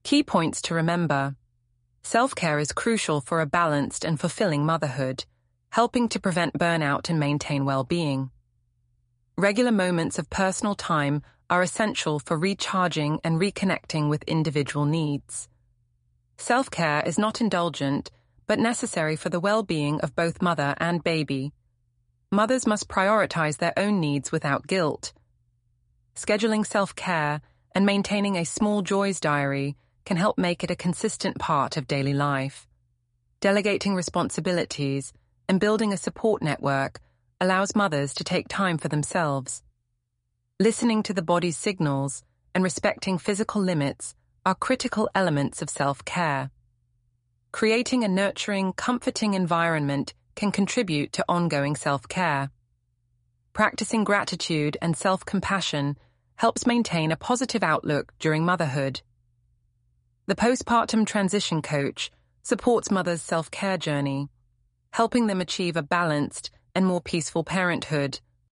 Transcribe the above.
Key points to remember. Self-care is crucial for a balanced and fulfilling motherhood, helping to prevent burnout and maintain well-being. Regular moments of personal time are essential for recharging and reconnecting with individual needs. Self-care is not indulgent, but necessary for the well-being of both mother and baby. Mothers must prioritize their own needs without guilt. Scheduling self-care and maintaining a small joys diary can help make it a consistent part of daily life. Delegating responsibilities and building a support network allows mothers to take time for themselves. Listening to the body's signals and respecting physical limits are critical elements of self-care. Creating a nurturing, comforting environment can contribute to ongoing self-care. Practicing gratitude and self-compassion helps maintain a positive outlook during motherhood. The postpartum transition coach supports mothers' self-care journey, helping them achieve a balanced and more peaceful parenthood.